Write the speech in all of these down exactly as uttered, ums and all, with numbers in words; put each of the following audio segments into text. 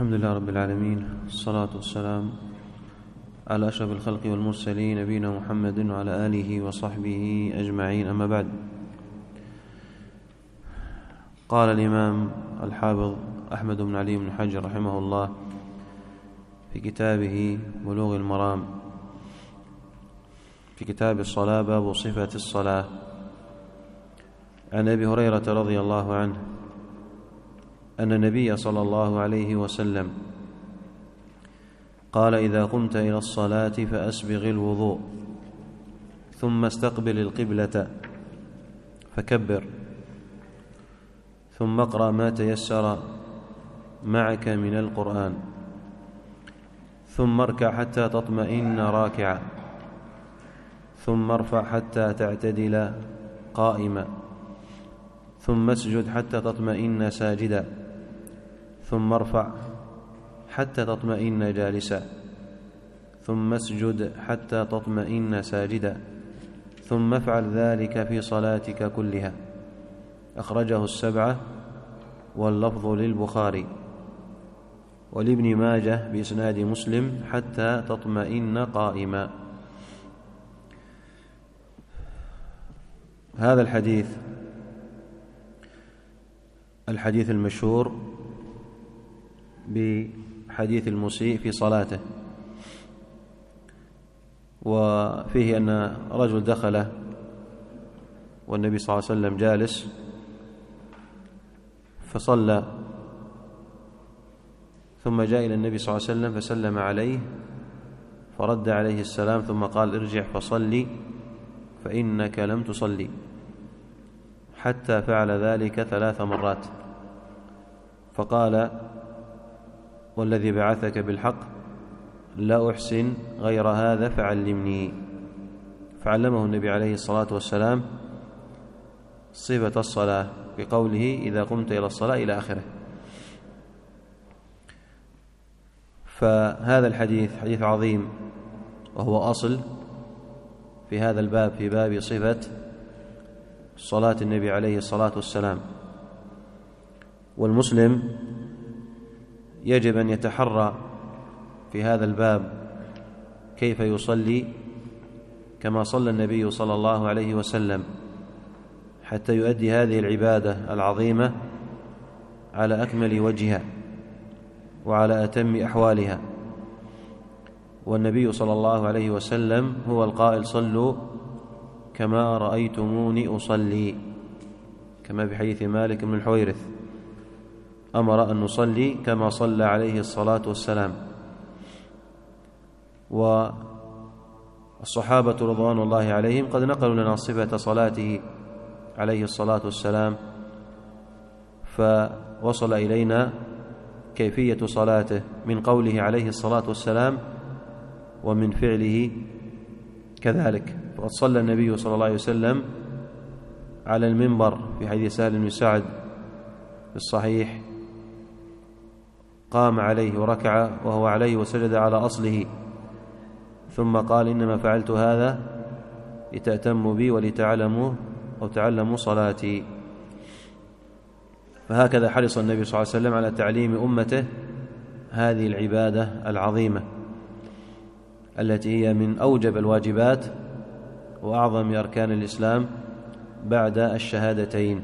الحمد لله رب العالمين، الصلاة والسلام على أشرف الخلق والمرسلين نبينا محمد وعلى آله وصحبه أجمعين، أما بعد. قال الإمام الحافظ أحمد بن علي بن حجر رحمه الله في كتابه بلوغ المرام في كتاب الصلاة باب صفة الصلاة عن أبي هريرة رضي الله عنه أن النبي صلى الله عليه وسلم قال: إذا قمت إلى الصلاة فأسبغ الوضوء ثم استقبل القبلة فكبر، ثم اقرأ ما تيسر معك من القرآن، ثم اركع حتى تطمئن راكعا، ثم ارفع حتى تعتدل قائما، ثم اسجد حتى تطمئن ساجدا، ثم ارفع حتى تطمئن جالسا، ثم اسجد حتى تطمئن ساجدا، ثم افعل ذلك في صلاتك كلها. أخرجه السبعة واللفظ للبخاري، ولابن ماجه بإسناد مسلم حتى تطمئن قائما. هذا الحديث الحديث المشهور بحديث المسيء في صلاته، وفيه أن رجل دخل والنبي صلى الله عليه وسلم جالس فصلى، ثم جاء إلى النبي صلى الله عليه وسلم فسلم عليه فرد عليه السلام، ثم قال: ارجع فصلي فإنك لم تصلي، حتى فعل ذلك ثلاث مرات، فقال: والذي بعثك بالحق لا أحسن غير هذا فعلمني. فعلمه النبي عليه الصلاة والسلام صفة الصلاة بقوله: إذا قمت إلى الصلاة إلى آخره. فهذا الحديث حديث عظيم، وهو أصل في هذا الباب، في باب صفة صلاة النبي عليه الصلاة والسلام. والمسلم يجب أن يتحرى في هذا الباب كيف يصلي كما صلى النبي صلى الله عليه وسلم، حتى يؤدي هذه العبادة العظيمة على أكمل وجهها وعلى أتم أحوالها. والنبي صلى الله عليه وسلم هو القائل: صلوا كما رأيتموني أصلي، كما في حديث مالك بن الحويرث أمر أن نصلي كما صلى عليه الصلاة والسلام. والصحابة رضوان الله عليهم قد نقلوا لنا صفة صلاته عليه الصلاة والسلام، فوصل إلينا كيفية صلاته من قوله عليه الصلاة والسلام ومن فعله كذلك. وقد صلى النبي صلى الله عليه وسلم على المنبر في حديث سهل بن سعد في الصحيح، قام عليه وركع وهو عليه وسجد على أصله، ثم قال: إنما فعلت هذا لتأتموا بي ولتعلموا أو تعلموا صلاتي. فهكذا حرص النبي صلى الله عليه وسلم على تعليم أمته هذه العبادة العظيمة التي هي من أوجب الواجبات وأعظم أركان الإسلام بعد الشهادتين.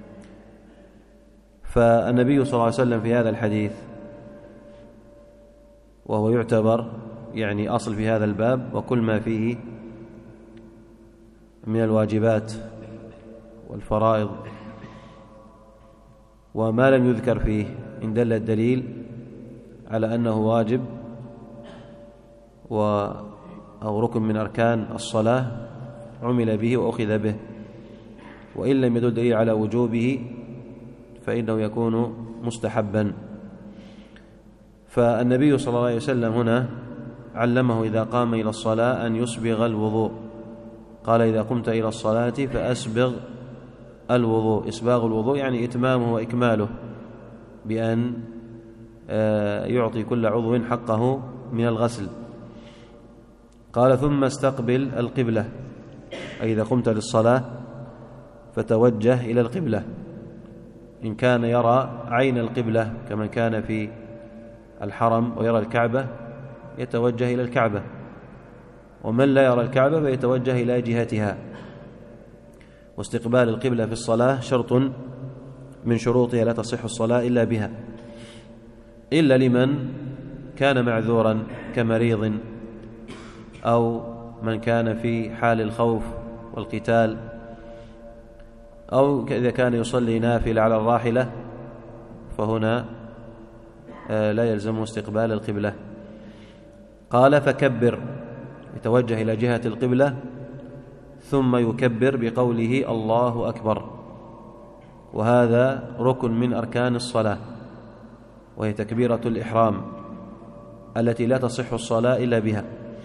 فالنبي صلى الله عليه وسلم في هذا الحديث، وهو يعتبر يعني أصل في هذا الباب، وكل ما فيه من الواجبات والفرائض وما لم يذكر فيه إن دل الدليل على أنه واجب و أو ركن من أركان الصلاة عمل به وأخذ به، وإن لم يدل دليل على وجوبه فإنه يكون مستحبا. فالنبي صلى الله عليه وسلم هنا علمه إذا قام إلى الصلاة أن يسبغ الوضوء، قال: إذا قمت إلى الصلاة فأسبغ الوضوء. إسباغ الوضوء يعني إتمامه وإكماله، بأن يعطي كل عضو حقه من الغسل. قال: ثم استقبل القبلة، أي إذا قمت للصلاة فتوجه إلى القبلة، إن كان يرى عين القبلة كمن كان في الحرم ويرى الكعبة يتوجه إلى الكعبة، ومن لا يرى الكعبة فيتوجه إلى جهتها. واستقبال القبلة في الصلاة شرط من شروطها، لا تصح الصلاة إلا بها، إلا لمن كان معذورا كمريض أو من كان في حال الخوف والقتال، أو إذا كان يصلي نافلة على الراحلة فهنا لا يلزم استقبال القبلة. قال فكبر، يتوجه إلى جهة القبلة ثم يكبر بقوله الله أكبر، وهذا ركن من أركان الصلاة، وهي تكبيرة الإحرام التي لا تصح الصلاة إلا بها،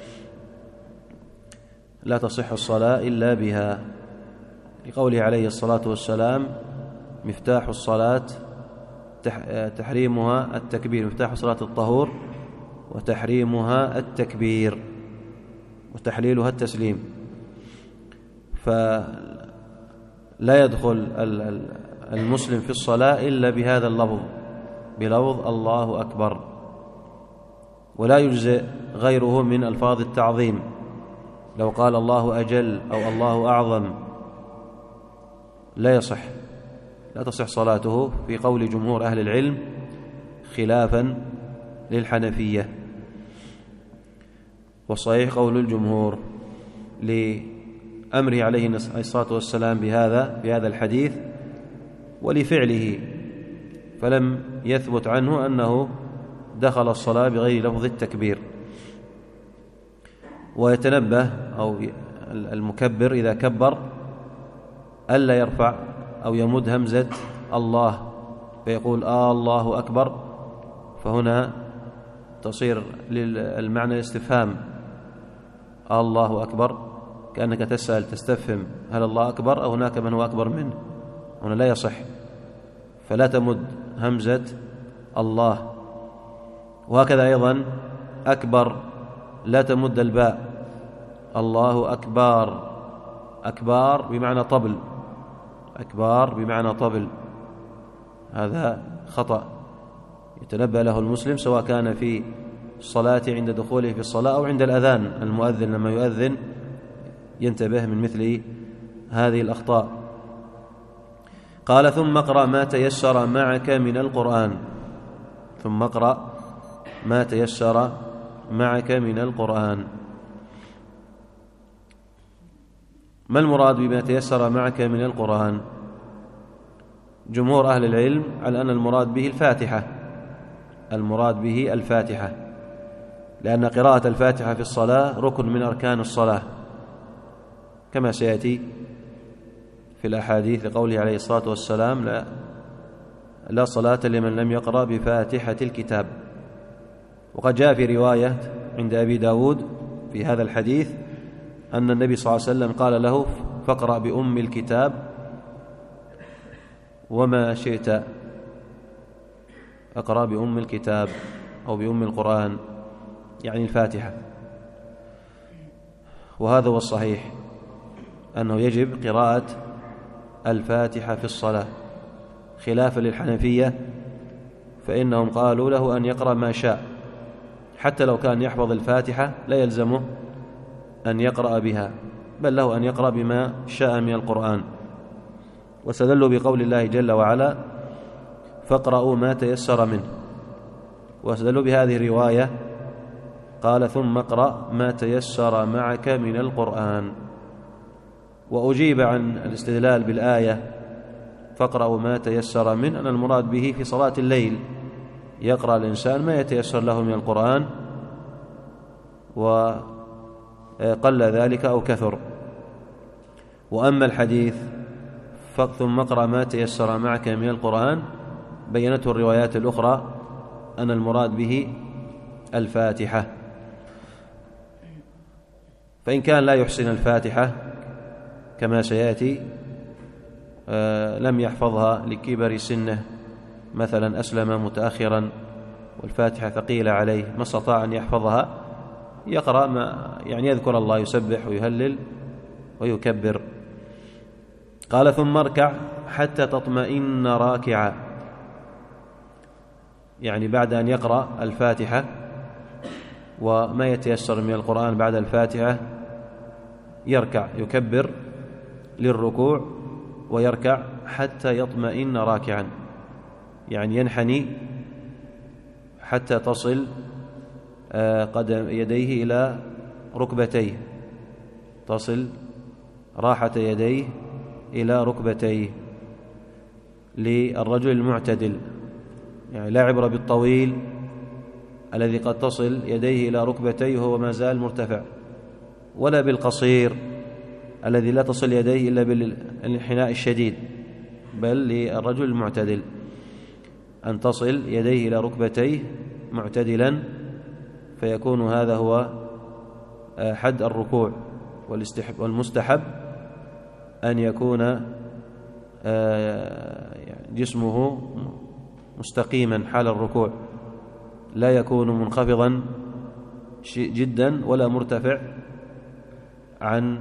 لا تصح الصلاة إلا بها، لقوله عليه الصلاة والسلام مفتاح الصلاة تحريمها التكبير، مفتاح الصلاة الطهور وتحريمها التكبير وتحليلها التسليم. فلا يدخل المسلم في الصلاة إلا بهذا اللفظ، بلفظ الله أكبر، ولا يجزئ غيره من ألفاظ التعظيم، لو قال الله أجل أو الله أعظم لا يصح، لا تصح صلاته في قول جمهور أهل العلم خلافا للحنفية. والصحيح قول الجمهور لأمره عليه الصلاة والسلام بهذا في هذا الحديث ولفعله، فلم يثبت عنه أنه دخل الصلاة بغير لفظ التكبير. ويتنبه أو المكبر إذا كبر ألا يرفع أو يمد همزة الله فيقول آه الله أكبر، فهنا تصير للمعنى الاستفهام، آه الله أكبر، كأنك تسأل تستفهم هل الله أكبر أو هناك من هو أكبر منه، هنا لا يصح، فلا تمد همزة الله. وهكذا أيضا أكبر لا تمد الباء، الله أكبر، أكبار بمعنى طبل، أكبار بمعنى طبل، هذا خطأ يتنبه له المسلم سواء كان في الصلاة عند دخوله في الصلاة أو عند الأذان، المؤذن لما يؤذن ينتبه من مثل هذه الأخطاء. قال ثم اقرأ ما تيسر معك من القرآن، ثم اقرأ ما تيسر معك من القرآن. ما المراد بما تيسر معك من القرآن؟ جمهور أهل العلم على أن المراد به الفاتحة، المراد به الفاتحة، لأن قراءة الفاتحة في الصلاة ركن من أركان الصلاة كما سيأتي في الأحاديث، لقوله عليه الصلاة والسلام لا, لا صلاة لمن لم يقرأ بفاتحة الكتاب. وقد جاء في رواية عند أبي داود في هذا الحديث أن النبي صلى الله عليه وسلم قال له فاقرأ بأم الكتاب وما شئت، اقرأ بأم الكتاب أو بأم القرآن يعني الفاتحة. وهذا هو الصحيح أنه يجب قراءة الفاتحة في الصلاة، خلافا للحنفية فإنهم قالوا له أن يقرأ ما شاء، حتى لو كان يحفظ الفاتحة لا يلزمه أن يقرأ بها، بل له أن يقرأ بما شاء من القرآن. واستدلوا بقول الله جل وعلا فاقرأوا ما تيسر منه، واستدلوا بهذه الرواية قال ثم اقرأ ما تيسر معك من القرآن. وأجيب عن الاستدلال بالآية فاقرأوا ما تيسر منه أن المراد به في صلاة الليل يقرأ الإنسان ما يتيسر له من القرآن، وقل ذلك أو كثر. وأما الحديث ثم اقرأ ما تيسر معك من القرآن بينته الروايات الأخرى أن المراد به الفاتحة، فإن كان لا يحسن الفاتحة كما سيأتي لم يحفظها لكبر سنه، مثلا أسلم متأخرا والفاتحة ثقيلة عليه ما استطاع أن يحفظها، يقرأ ما يعني يذكر الله، يسبح ويهلل ويكبر. قال ثم اركع حتى تطمئن راكعا، يعني بعد أن يقرأ الفاتحة وما يتيسر من القرآن بعد الفاتحة يركع، يكبر للركوع ويركع حتى يطمئن راكعا، يعني ينحني حتى تصل قدم يديه إلى ركبتيه، تصل راحة يديه إلى ركبتيه للرجل المعتدل، يعني لا عبرة بالطويل الذي قد تصل يديه إلى ركبتيه وهو ما زال مرتفع، ولا بالقصير الذي لا تصل يديه إلا بالانحناء الشديد، بل للرجل المعتدل أن تصل يديه إلى ركبتيه معتدلا، فيكون هذا هو حد الركوع. والمستحب أن يكون جسمه مستقيما حال الركوع، لا يكون منخفضا جدا ولا مرتفع عن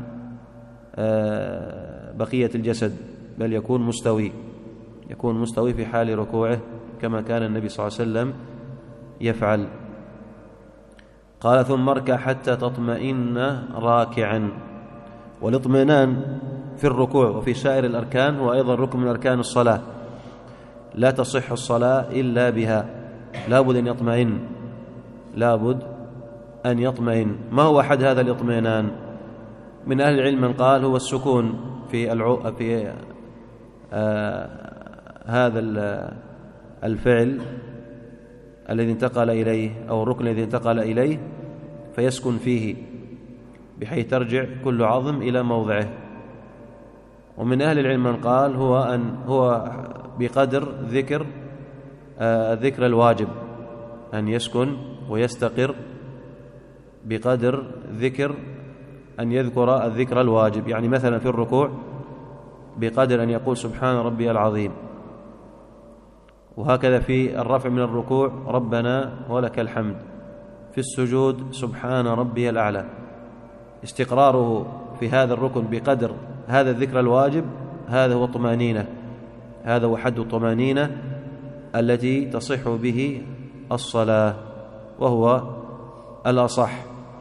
بقية الجسد، بل يكون مستوي يكون مستوي في حال ركوعه كما كان النبي صلى الله عليه وسلم يفعل. قال ثم اركع حتى تطمئن راكعا. والاطمئنان في الركوع وفي سائر الأركان هو أيضا ركن من أركان الصلاة، لا تصح الصلاة إلا بها، لا بد أن يطمئن لا بد أن يطمئن. ما هو حد هذا الاطمئنان؟ من أهل العلم من قال هو السكون في العو... في آه هذا الفعل الذي انتقل إليه أو الركن الذي انتقل إليه فيسكن فيه بحيث ترجع كل عظم إلى موضعه. ومن أهل العلم من قال هو أن هو بقدر ذكر آه الذكر الواجب، أن يسكن ويستقر بقدر ذكر أن يذكر الذكر الواجب، يعني مثلا في الركوع بقدر أن يقول سبحان ربي العظيم، وهكذا في الرفع من الركوع ربنا ولك الحمد، في السجود سبحان ربي الأعلى. استقراره في هذا الركن بقدر هذا الذكر الواجب، هذا هو الطمأنينة، هذا هو حد الطمأنينة التي تصح به الصلاة وهو الأصح.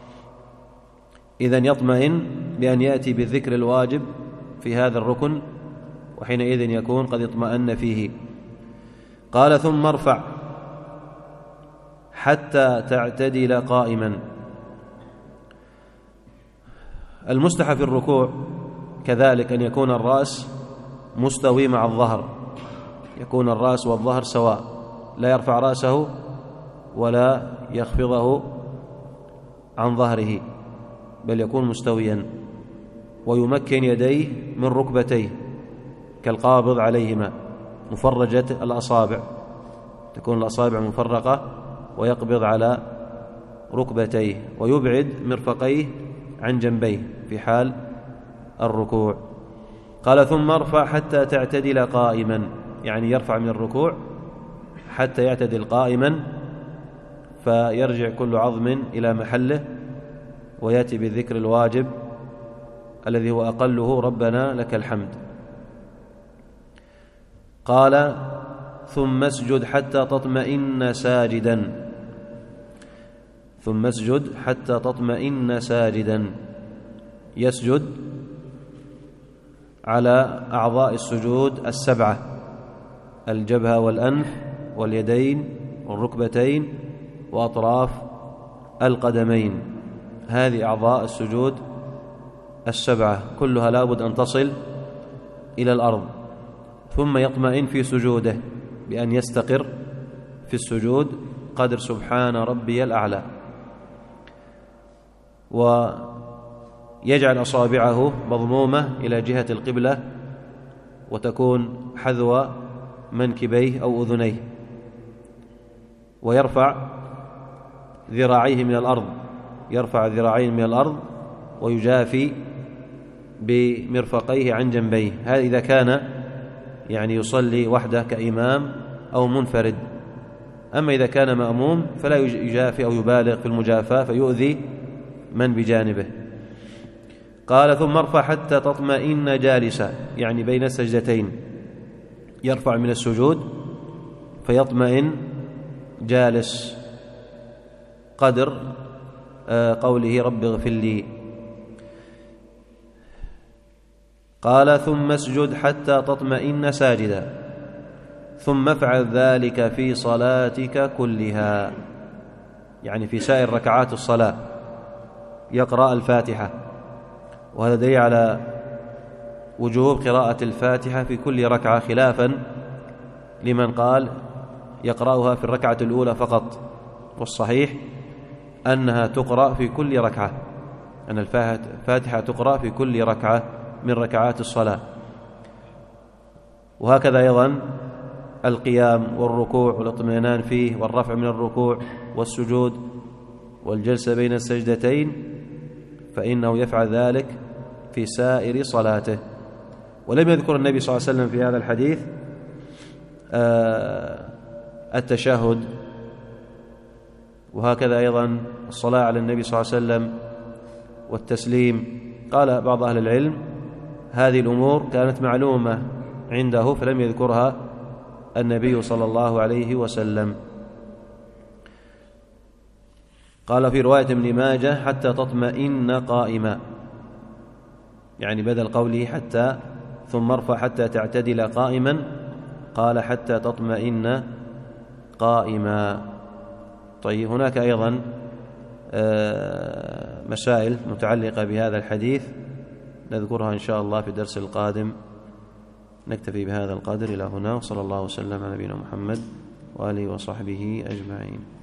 إذن يطمئن بأن يأتي بالذكر الواجب في هذا الركن، وحينئذ يكون قد اطمأن فيه. قال ثم ارفع حتى تعتدل قائما. المستحب في الركوع كذلك أن يكون الرأس مستوي مع الظهر، يكون الرأس والظهر سواء، لا يرفع رأسه ولا يخفضه عن ظهره، بل يكون مستويا، ويمكن يديه من ركبتيه كالقابض عليهما، مفرجة الأصابع، تكون الأصابع مفرقة ويقبض على ركبتيه، ويبعد مرفقيه عن جنبيه في حال الركوع. قال ثم ارفع حتى تعتدل قائما، يعني يرفع من الركوع حتى يعتدل قائما، فيرجع كل عظم إلى محله ويأتي بالذكر الواجب الذي هو أقله ربنا لك الحمد. قال ثم اسجد حتى تطمئن ساجدا ثم اسجد حتى تطمئن ساجدا يسجد على أعضاء السجود السبعة: الجبهة والأنف واليدين والركبتين وأطراف القدمين. هذه أعضاء السجود السبعة كلها لابد أن تصل إلى الأرض، ثم يطمئن في سجوده بأن يستقر في السجود قدر سبحان ربي الأعلى، ويجعل أصابعه مضمومة إلى جهة القبلة وتكون حذو منكبيه أو أذنيه، ويرفع ذراعيه من الأرض يرفع ذراعيه من الأرض ويجافي بمرفقيه عن جنبيه. هذا إذا كان يعني يصلي وحده كإمام أو منفرد. أما إذا كان مأموم فلا يجافي أو يبالغ في المجافاة فيؤذي من بجانبه. قال ثم ارفع حتى تطمئن جالسا، يعني بين السجدتين، يرفع من السجود فيطمئن جالس قدر قوله رب اغفر لي. قال ثم اسجد حتى تطمئن ساجدا ثم افعل ذلك في صلاتك كلها، يعني في سائر ركعات الصلاة يقرأ الفاتحة، وهذا دليل على وجوب قراءة الفاتحة في كل ركعة خلافا لمن قال يقرأها في الركعة الأولى فقط، والصحيح أنها تقرأ في كل ركعة، أن الفاتحة تقرأ في كل ركعة من ركعات الصلاة. وهكذا أيضا القيام والركوع والاطمئنان فيه والرفع من الركوع والسجود والجلسة بين السجدتين، فإنه يفعل ذلك في سائر صلاته. ولم يذكر النبي صلى الله عليه وسلم في هذا الحديث التشهد، وهكذا أيضا الصلاة على النبي صلى الله عليه وسلم والتسليم. قال بعض أهل العلم هذه الأمور كانت معلومة عنده فلم يذكرها النبي صلى الله عليه وسلم. قال في رواية ابن ماجه حتى تطمئن قائما، يعني بدل قوله حتى ثم ارفع حتى تعتدل قائما، قال حتى تطمئن قائما. طيب هناك أيضا مسائل متعلقة بهذا الحديث نذكرها إن شاء الله في الدرس القادم. نكتفي بهذا القدر إلى هنا، وصلى الله وسلم على نبينا محمد وآله وصحبه أجمعين.